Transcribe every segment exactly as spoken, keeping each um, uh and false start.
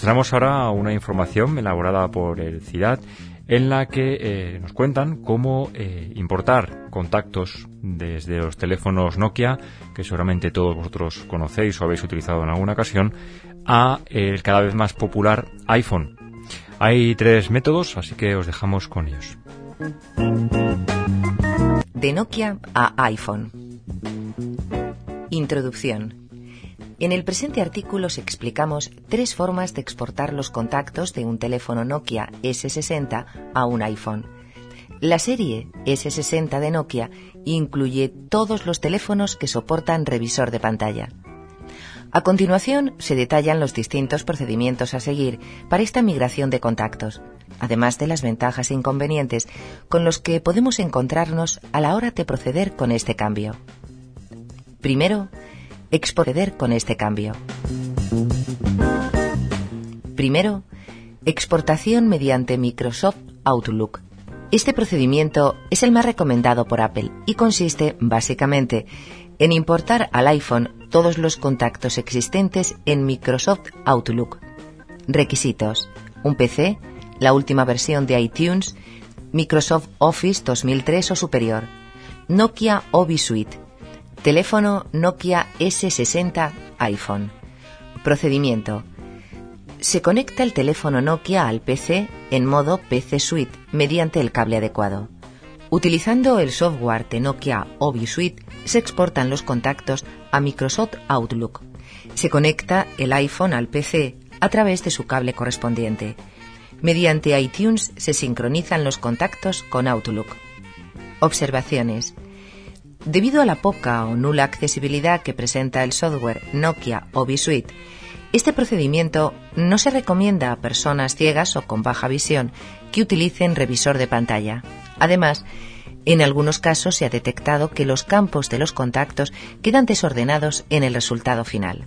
traemos ahora una información elaborada por el C I D A T en la que eh, nos cuentan cómo eh, importar contactos desde los teléfonos Nokia, que seguramente todos vosotros conocéis o habéis utilizado en alguna ocasión, a el cada vez más popular iPhone. Hay tres métodos, así que os dejamos con ellos. De Nokia a iPhone. Introducción. En el presente artículo os explicamos tres formas de exportar los contactos de un teléfono Nokia ese sesenta a un iPhone. La serie ese sesenta de Nokia incluye todos los teléfonos que soportan revisor de pantalla. A continuación se detallan los distintos procedimientos a seguir para esta migración de contactos, además de las ventajas e inconvenientes con los que podemos encontrarnos a la hora de proceder con este cambio. Primero, Proceder con este cambio. Primero, exportación mediante Microsoft Outlook. Este procedimiento es el más recomendado por Apple y consiste, básicamente, en importar al iPhone todos los contactos existentes en Microsoft Outlook. Requisitos: un P C, la última versión de iTunes, Microsoft Office dos mil tres o superior, Nokia Ovi Suite, teléfono Nokia ese sesenta iPhone. Procedimiento: se conecta el teléfono Nokia al P C en modo P C Suite mediante el cable adecuado. Utilizando el software de Nokia Ovi Suite, se exportan los contactos a Microsoft Outlook. Se conecta el iPhone al P C a través de su cable correspondiente. Mediante iTunes se sincronizan los contactos con Outlook. Observaciones. Debido a la poca o nula accesibilidad que presenta el software Nokia Ovi Suite, este procedimiento no se recomienda a personas ciegas o con baja visión que utilicen revisor de pantalla. Además, en algunos casos se ha detectado que los campos de los contactos quedan desordenados en el resultado final.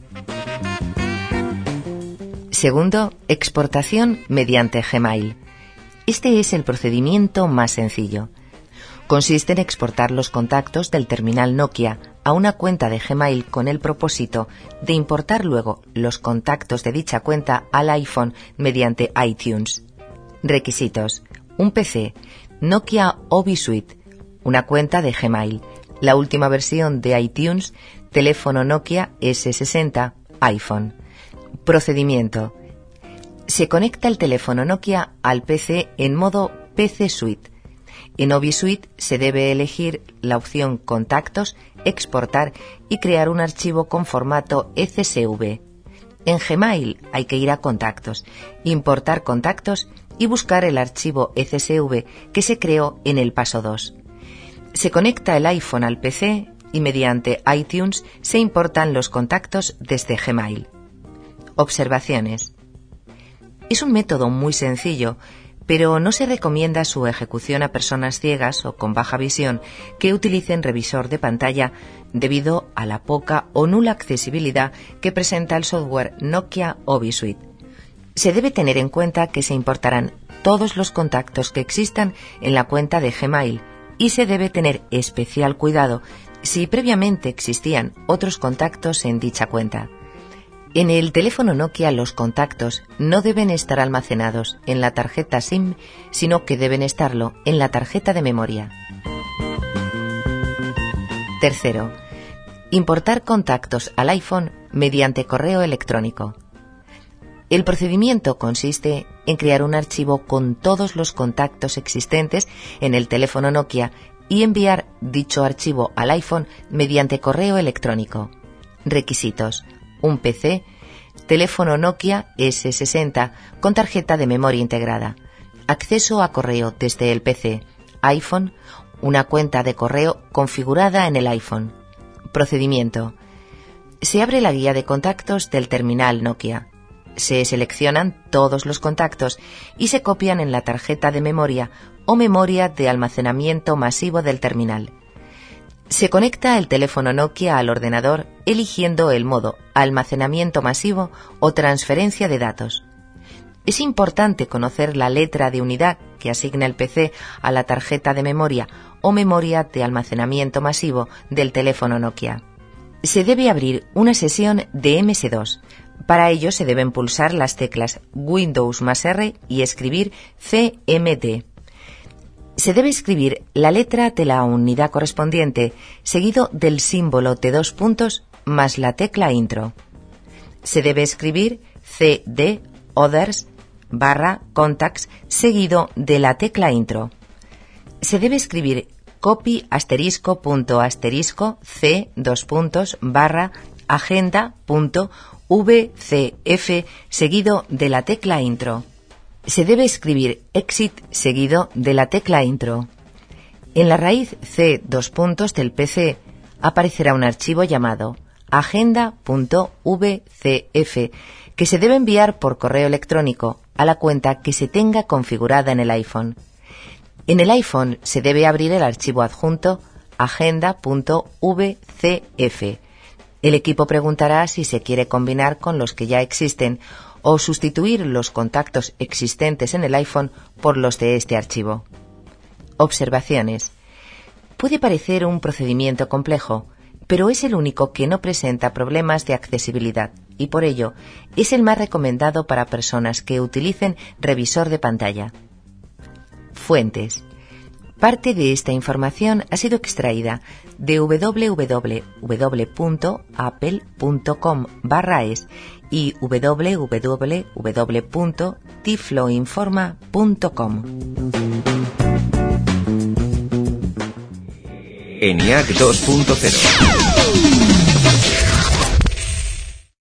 Segundo, exportación mediante Gmail. Este es el procedimiento más sencillo. Consiste en exportar los contactos del terminal Nokia a una cuenta de Gmail con el propósito de importar luego los contactos de dicha cuenta al iPhone mediante iTunes. Requisitos: un P C, Nokia Ovi Suite, una cuenta de Gmail, la última versión de iTunes, teléfono Nokia ese sesenta iPhone. Procedimiento: se conecta el teléfono Nokia al P C en modo P C Suite. En Ovi Suite se debe elegir la opción Contactos, Exportar y crear un archivo con formato E C S V. En Gmail hay que ir a Contactos, importar contactos y buscar el archivo E C S V que se creó en el paso dos. Se conecta el iPhone al P C y mediante iTunes se importan los contactos desde Gmail. Observaciones. Es un método muy sencillo, pero no se recomienda su ejecución a personas ciegas o con baja visión que utilicen revisor de pantalla debido a la poca o nula accesibilidad que presenta el software Nokia Ovi Suite. Se debe tener en cuenta que se importarán todos los contactos que existan en la cuenta de Gmail y se debe tener especial cuidado si previamente existían otros contactos en dicha cuenta. En el teléfono Nokia los contactos no deben estar almacenados en la tarjeta SIM, sino que deben estarlo en la tarjeta de memoria. Tercero, importar contactos al iPhone mediante correo electrónico. El procedimiento consiste en crear un archivo con todos los contactos existentes en el teléfono Nokia y enviar dicho archivo al iPhone mediante correo electrónico. Requisitos: un P C, teléfono Nokia ese sesenta con tarjeta de memoria integrada, acceso a correo desde el P C, iPhone, una cuenta de correo configurada en el iPhone. Procedimiento: se abre la guía de contactos del terminal Nokia, se seleccionan todos los contactos y se copian en la tarjeta de memoria o memoria de almacenamiento masivo del terminal. Se conecta el teléfono Nokia al ordenador eligiendo el modo almacenamiento masivo o transferencia de datos. Es importante conocer la letra de unidad que asigna el P C a la tarjeta de memoria o memoria de almacenamiento masivo del teléfono Nokia. Se debe abrir una sesión de eme ese dos Para ello se deben pulsar las teclas Windows más R y escribir C M D. Se debe escribir la letra de la unidad correspondiente, seguido del símbolo de dos puntos más la tecla Intro. Se debe escribir C D Others barra Contacts seguido de la tecla Intro. Se debe escribir copy asterisco punto asterisco C dos puntos barra agenda punto V C F seguido de la tecla Intro. Se debe escribir exit seguido de la tecla Intro. En la raíz C dos puntos del P C aparecerá un archivo llamado agenda punto V C F que se debe enviar por correo electrónico a la cuenta que se tenga configurada en el iPhone. En el iPhone se debe abrir el archivo adjunto agenda punto V C F. El equipo preguntará si se quiere combinar con los que ya existen o sustituir los contactos existentes en el iPhone por los de este archivo. Observaciones. Puede parecer un procedimiento complejo, pero es el único que no presenta problemas de accesibilidad y por ello es el más recomendado para personas que utilicen revisor de pantalla. Fuentes. Parte de esta información ha sido extraída de w w w punto apple punto com barra es y w w w punto tifloinforma punto com. ENIAC dos punto cero.